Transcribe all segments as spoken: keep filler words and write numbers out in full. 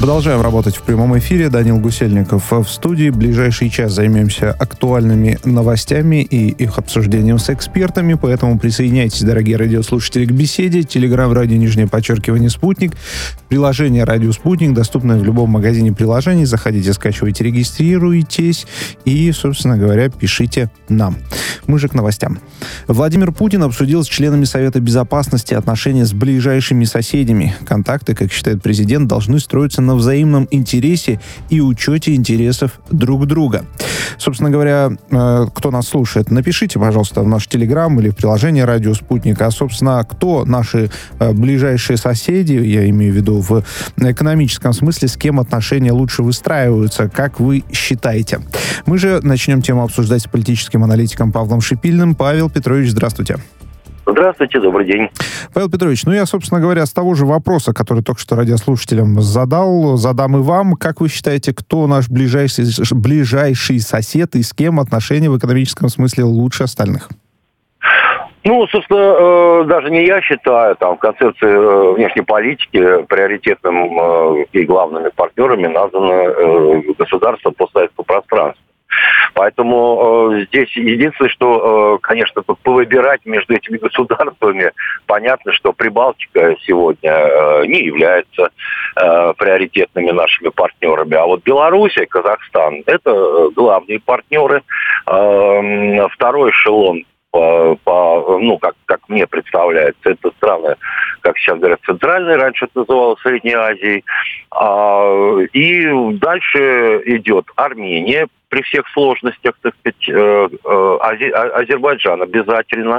Продолжаем работать в прямом эфире. Данил Гусельников в студии. В ближайший час займемся актуальными новостями и их обсуждением с экспертами. Поэтому присоединяйтесь, дорогие радиослушатели, к беседе. Телеграм, радио, нижнее подчеркивание, «Спутник». Приложение «Радио Спутник» доступно в любом магазине приложений. Заходите, скачивайте, регистрируйтесь и, собственно говоря, пишите нам. Мы же к новостям. Владимир Путин обсудил с членами Совета Безопасности отношения с ближайшими соседями. Контакты, как считает президент, должны строиться на взаимном интересе и учете интересов друг друга. Собственно говоря, кто нас слушает, напишите, пожалуйста, в наш Телеграм или в приложение «Радио Спутник». А, собственно, кто наши ближайшие соседи, я имею в виду в экономическом смысле, с кем отношения лучше выстраиваются, как вы считаете? Мы же начнем тему обсуждать с политическим аналитиком Павлом Шипильным. Павел Петрович, здравствуйте. Здравствуйте, добрый день. Павел Петрович, ну я, собственно говоря, с того же вопроса, который только что радиослушателям задал, задам и вам. Как вы считаете, кто наш ближайший, ближайший сосед и с кем отношения в экономическом смысле лучше остальных? Ну, собственно, даже не я считаю, там в концепции внешней политики приоритетным и главными партнерами названо государство постсоветского пространства. Поэтому э, здесь единственное, что, э, конечно, тут повыбирать между этими государствами, понятно, что Прибалтика сегодня э, не является э, приоритетными нашими партнерами. А вот Белоруссия, Казахстан – это главные партнеры. Э, второй эшелон, по, по, ну, как, как мне представляется, это страны, как сейчас говорят, центральной, раньше это называлось Средней Азией. А, и дальше идет Армения, при всех сложностях, так сказать, Азербайджан обязательно.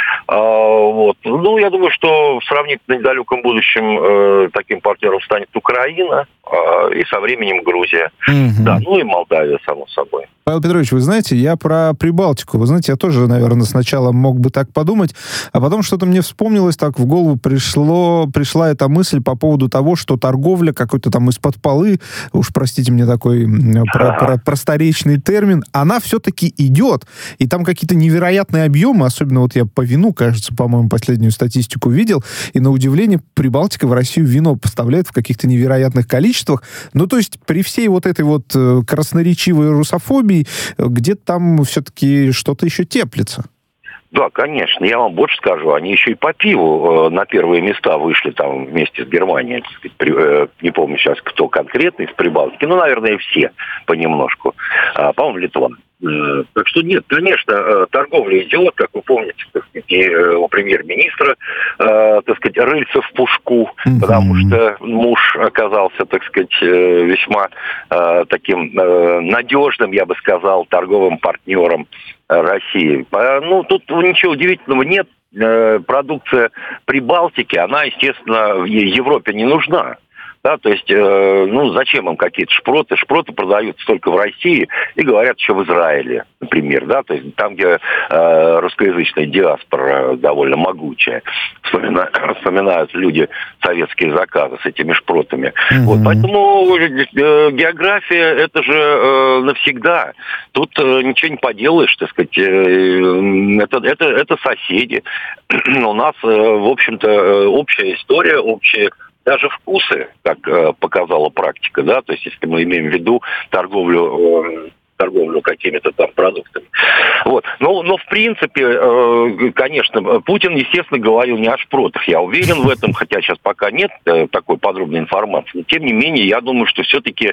Вот. Ну, я думаю, что в сравнительно недалеком будущем таким партнером станет Украина и со временем Грузия. Mm-hmm. Да, ну и Молдавия, само собой. Павел Петрович, вы знаете, я про Прибалтику. Вы знаете, я тоже, наверное, сначала мог бы так подумать, а потом что-то мне вспомнилось, так в голову пришло, пришла эта мысль по поводу того, что торговля какой-то там из-под полы, уж простите мне такой про, про, просторечный термин, она все-таки идет. И там какие-то невероятные объемы, особенно вот я по вину, кажется, по-моему, последнюю статистику видел, и на удивление Прибалтика в Россию вино поставляет в каких-то невероятных количествах. Ну, то есть при всей вот этой вот красноречивой русофобии где-то там все-таки что-то еще теплится. Да, конечно. Я вам больше скажу, они еще и по пиву э, на первые места вышли там вместе с Германией. При, э, не помню сейчас, кто конкретно из Прибалтики. Ну, наверное, все понемножку. А, по-моему, Литва. Э, так что нет, конечно, э, торговля идет, как вы помните, так сказать, и, э, у премьер-министра, э, так сказать, рыльца в пушку, mm-hmm. потому что муж оказался, так сказать, э, весьма э, таким э, надежным, я бы сказал, торговым партнером России. Ну, тут ничего удивительного нет. Продукция Прибалтики, она, естественно, в Европе не нужна. Да, то есть, э, ну, зачем им какие-то шпроты? Шпроты продаются только в России и говорят еще в Израиле, например, да, то есть там, где э, русскоязычная диаспора довольно могучая, вспоминают, вспоминают люди советские заказы с этими шпротами. Mm-hmm. Вот, поэтому э, география, это же э, навсегда. Тут э, ничего не поделаешь, так сказать, э, это, это, это соседи. У нас, э, в общем-то, общая история, общие даже вкусы, как э, показала практика, да, то есть если мы имеем в виду торговлю, э, торговлю какими-то там продуктами. Вот. Но, но в принципе, э, конечно, Путин, естественно, говорил не о шпротах. Я уверен в этом, хотя сейчас пока нет э, такой подробной информации. Но, тем не менее, я думаю, что все-таки,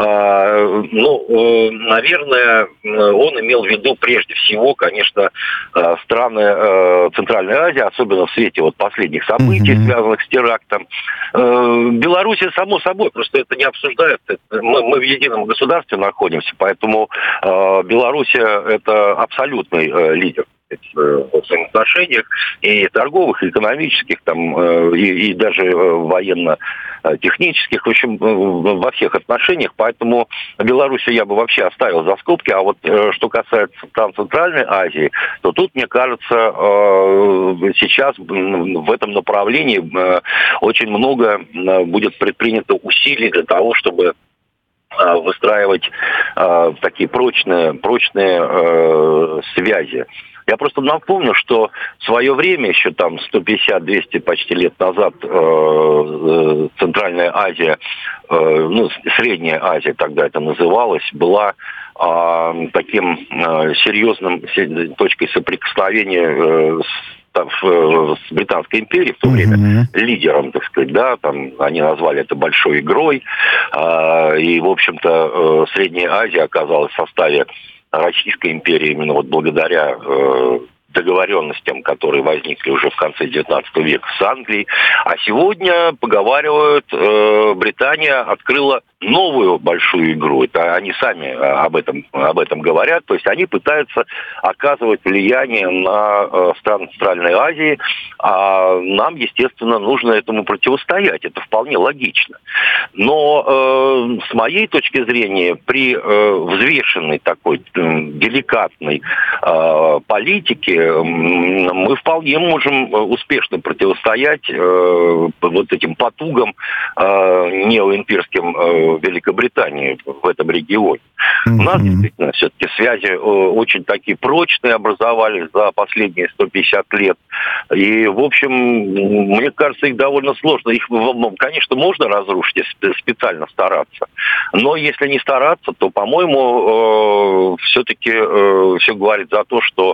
э, ну, э, наверное, он имел в виду прежде всего, конечно, э, страны э, Центральной Азии, особенно в свете вот последних событий, mm-hmm. связанных с терактом. Э, Белоруссия, само собой, просто это не обсуждается. Мы, мы в едином государстве находимся, поэтому Белоруссия – это абсолютный э, лидер в взаимоотношениях и торговых, и экономических, там, и, и даже военно-технических, в общем, во всех отношениях. Поэтому Белоруссию я бы вообще оставил за скобки. А вот что касается там Центральной Азии, то тут, мне кажется, сейчас в этом направлении очень много будет предпринято усилий для того, чтобы выстраивать э, такие прочные, прочные э, связи Я просто напомню, что в свое время, еще там сто пятьдесят двести почти лет назад, э, Центральная Азия, э, ну, Средняя Азия тогда это называлось, была э, таким э, серьезным точкой соприкосновения э, с с Британской империей в то время, mm-hmm. лидером, так сказать, да, там они назвали это большой игрой, э, и, в общем-то, э, Средняя Азия оказалась в составе Российской империи именно вот благодаря э, договоренностям, которые возникли уже в конце девятнадцатого века с Англией. А сегодня, поговаривают, э, Британия открыла новую большую игру. Это они сами об этом, об этом говорят. То есть они пытаются оказывать влияние на э, страны Центральной Азии, а нам, естественно, нужно этому противостоять. Это вполне логично. Но э, с моей точки зрения, при э, взвешенной такой э, деликатной э, политике э, мы вполне можем успешно противостоять э, вот этим потугам э, неоимперским э, Великобритании в этом регионе. Mm-hmm. У нас действительно все-таки связи очень такие прочные образовались за последние сто пятьдесят лет. И, в общем, мне кажется, их довольно сложно. Их, конечно, можно разрушить, если специально стараться. Но если не стараться, то, по-моему, все-таки все говорит за то, что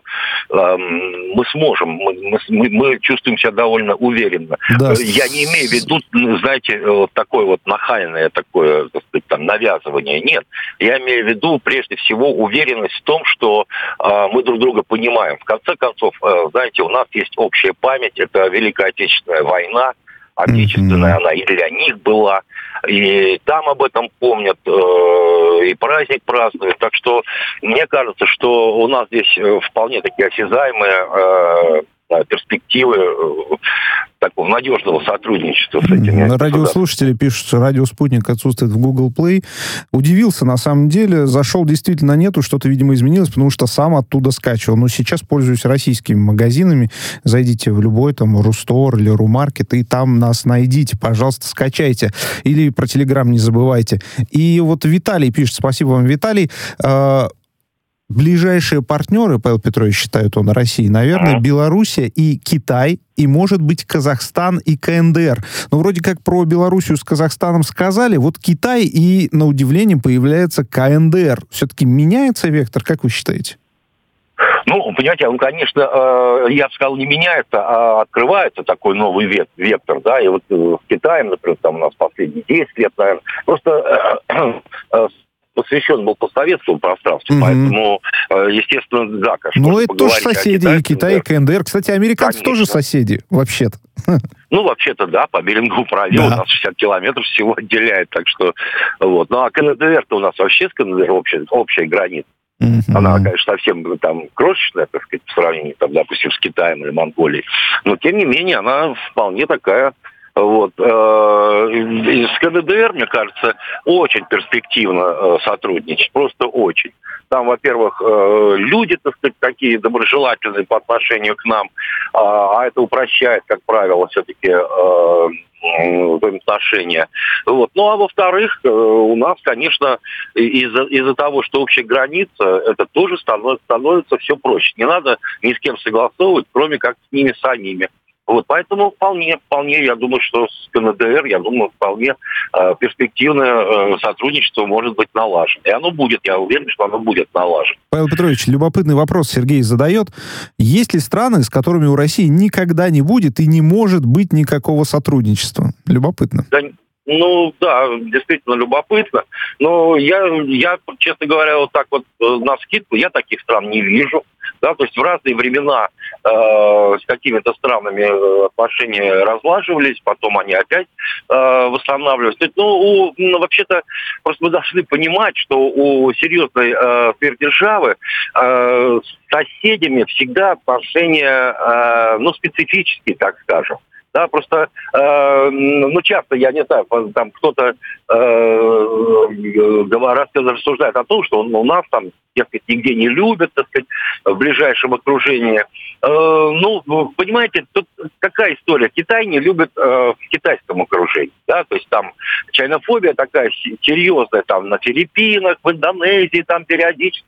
мы сможем. Мы, мы, мы чувствуем себя довольно уверенно. Да. Я не имею в виду, знаете, вот такое вот нахальное такое, так сказать, там, навязывание. Нет. Я имею в виду, прежде всего, уверенность в том, что э, мы друг друга понимаем. В конце концов, э, знаете, у нас есть общая память. Это Великая Отечественная война. Отечественная, mm-hmm. она и для них была. И там об этом помнят, э, и праздник празднуют. Так что мне кажется, что у нас здесь вполне такие осязаемые э, перспективы э, такого надежного сотрудничества с этими. Радиослушатели пишут, что радио «Спутник» отсутствует в Google Play. Удивился, на самом деле. Зашел действительно нету, что-то, видимо, изменилось, потому что сам оттуда скачивал. Но сейчас пользуюсь российскими магазинами. Зайдите в любой там Рустор или Румаркет, и там нас найдите. Пожалуйста, скачайте. Или про Телеграм не забывайте. И вот Виталий пишет, спасибо вам, Виталий. Ближайшие партнеры, Павел Петрович, считает он, России, наверное, Белоруссия и Китай, и, может быть, Казахстан и КНДР. Но вроде как про Белоруссию с Казахстаном сказали, вот Китай и, на удивление, появляется КНДР. Все-таки меняется вектор, как вы считаете? Ну, понимаете, он, конечно, я бы сказал, не меняется, а открывается такой новый вектор, да, и вот в Китае, например, там у нас последние десять лет, наверное, просто посвящен был постсоветскому пространству, mm-hmm. поэтому, естественно, да, конечно. Ну, это тоже соседи, и Китай, и КНДР. Кстати, американцы конечно. Тоже соседи, вообще-то. Ну, вообще-то, да, по Берингову проливу да. нас шестьдесят километров всего отделяет, так что, вот. Ну, а КНДР-то у нас вообще с КНДР общая, общая граница. Mm-hmm. Она, конечно, совсем там крошечная, так сказать, по сравнению, там, допустим, с Китаем или Монголией, но, тем не менее, она вполне такая. Вот. С КНДР, мне кажется, очень перспективно сотрудничать, просто очень. Там, во-первых, люди, так сказать, такие доброжелательные по отношению к нам, а это упрощает, как правило, все-таки взаимоотношения. Вот. Ну, а во-вторых, у нас, конечно, из-за, из-за того, что общая граница, это тоже становится, становится все проще. Не надо ни с кем согласовывать, кроме как с ними самими. Вот, поэтому вполне, вполне, я думаю, что с КНДР, я думаю, вполне э, перспективное э, сотрудничество может быть налажено. И оно будет, я уверен, что оно будет налажено. Павел Петрович, любопытный вопрос Сергей задает. Есть ли страны, с которыми у России никогда не будет и не может быть никакого сотрудничества? Любопытно. Да, ну, да, действительно любопытно. Но я, я, честно говоря, вот так вот навскидку, я таких стран не вижу. Да, то есть в разные времена э, с какими-то странами отношения разлаживались, потом они опять э, восстанавливались. Ну, у, ну, вообще-то, просто мы должны понимать, что у серьезной э, сверхдержавы э, с соседями всегда отношения, э, ну, специфические, так скажем. Да, просто, э, ну, часто, я не знаю, там кто-то э, рассуждает о том, что он, у нас там, дескать, нигде не любят, так сказать, в ближайшем окружении. Э, ну, понимаете, тут какая история? Китай не любит э, в китайском окружении, да, то есть там чайнофобия такая серьезная, там на Филиппинах, в Индонезии, там периодически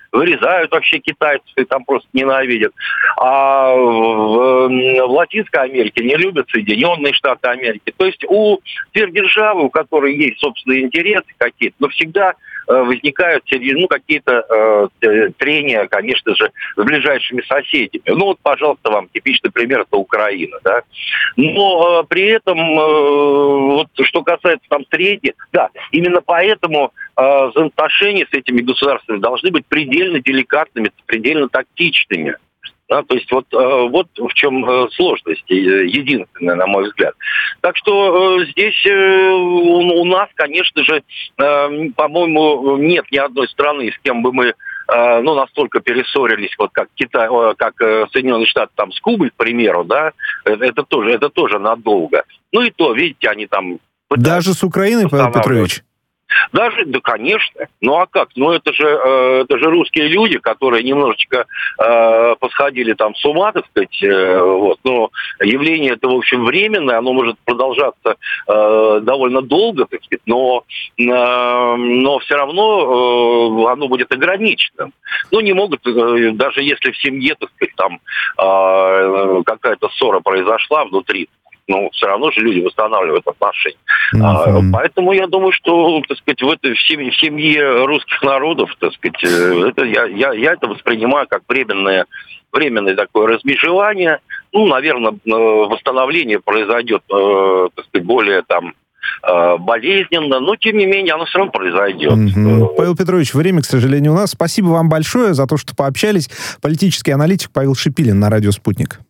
вырезают вообще китайцев и там просто ненавидят. А в, в Латинской Америке не любят Соединенные Штаты Америки. То есть у сверхдержавы, у которой есть собственные интересы какие-то, но всегда возникают ну, какие-то э, трения, конечно же, с ближайшими соседями. Ну вот, пожалуйста, вам типичный пример – это Украина. Да? Но э, при этом, э, вот, что касается там средних, да, именно поэтому э, взаимоотношения с этими государствами должны быть предельно деликатными, предельно тактичными. Да, то есть вот, э, вот в чем э, сложность, э, единственная, на мой взгляд. Так что э, здесь э, у, у нас, конечно же, э, по-моему, нет ни одной страны, с кем бы мы э, ну, настолько перессорились, вот как Китай, э, как э, Соединенные Штаты там с Кубой, к примеру, да, это, это тоже, это тоже надолго. Ну и то, видите, они там... Даже с Украиной, Павел Петрович? Даже, да, конечно. Ну а как? Ну это же, э, это же русские люди, которые немножечко э, посходили там с ума, так сказать. Э, вот. Но явление это, в общем, временное, оно может продолжаться э, довольно долго, так сказать, но, э, но все равно э, оно будет ограниченным. Ну не могут, э, даже если в семье, так сказать, там э, какая-то ссора произошла внутри, но все равно же люди восстанавливают отношения. Mm-hmm. А, поэтому я думаю, что, так сказать, в этой в семье, в семье русских народов, так сказать, это, я, я, я это воспринимаю как временное, временное такое размежевание. Ну, наверное, восстановление произойдет, так сказать, более там болезненно, но, тем не менее, оно все равно произойдет. Mm-hmm. Павел Петрович, время, к сожалению, у нас. Спасибо вам большое за то, что пообщались. Политический аналитик Павел Шипилин на радио «Спутник».